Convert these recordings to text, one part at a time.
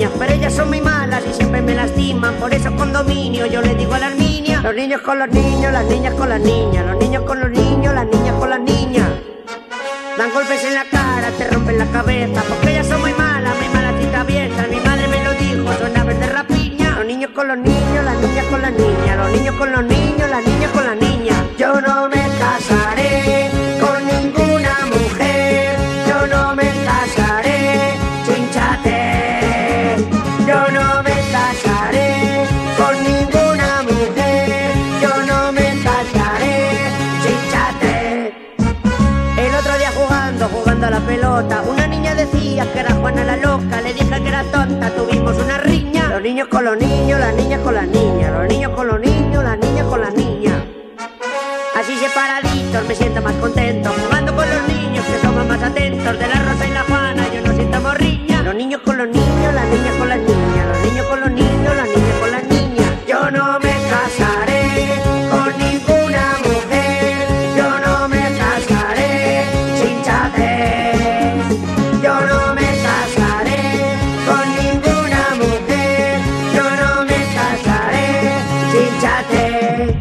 niñas, pero ellas son muy malas y siempre me lastiman. Por eso con dominio yo le digo a las niñas: los niños con los niños, las niñas con las niñas. Los niños con los niños, las niñas con las niñas. Dan golpes en la cara, te rompen la cabeza, porque ellas son muy malas y traviesas. Mi madre me lo dijo, son aves de rapiña. Los niños con los niños, las niñas con las niñas. Los niños con los niños, las niñas con las niñas. Yo no me casaré con ninguna mujer. Yo no me casaré, chinchate. Yo no me casaré con ninguna mujer. Yo no me casaré, chinchate. El otro día jugando a la pelota, una niña decía que era Juana la loca. Le dije que era tonta, tuvimos una riña. Los niños con los niños, las niñas con las niñas. Los niños con los niños, las niñas con las niñas. Así separaditos me siento más contento, jugando con los niños que somos más atentos. De la Rosa y la Juana yo no siento morriña. Los niños con los niños, las niñas con las niñas. Los niños con los niños, las niñas con las niñas. Yo no me casaré con ninguna mujer. Yo no me casaré, chinchate. Yo no me casaré con ninguna mujer. Yo no me casaré, chinchate.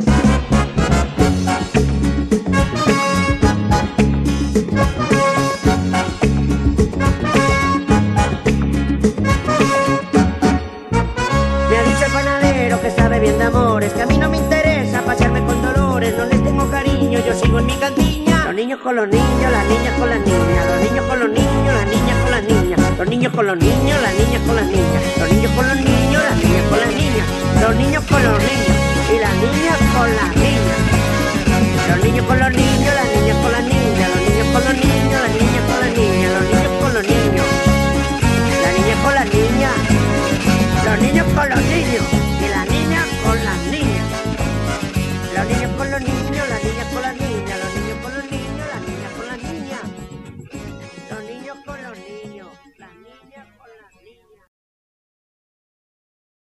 Me ha dicho el panadero que sabe bien de amores, que a mí no me interesa pasearme con dolores. No les tengo cariño, yo sigo en mi cantiña. Los niños con los niños, las niñas con las niñas. Los niños con los niños, las niñas con las niñas. Los niños con los niños, las niñas con las niñas. Los niños con los niños, las niñas con las niñas. Los niños con los niños y las niñas con las niñas. Los niños con los niños.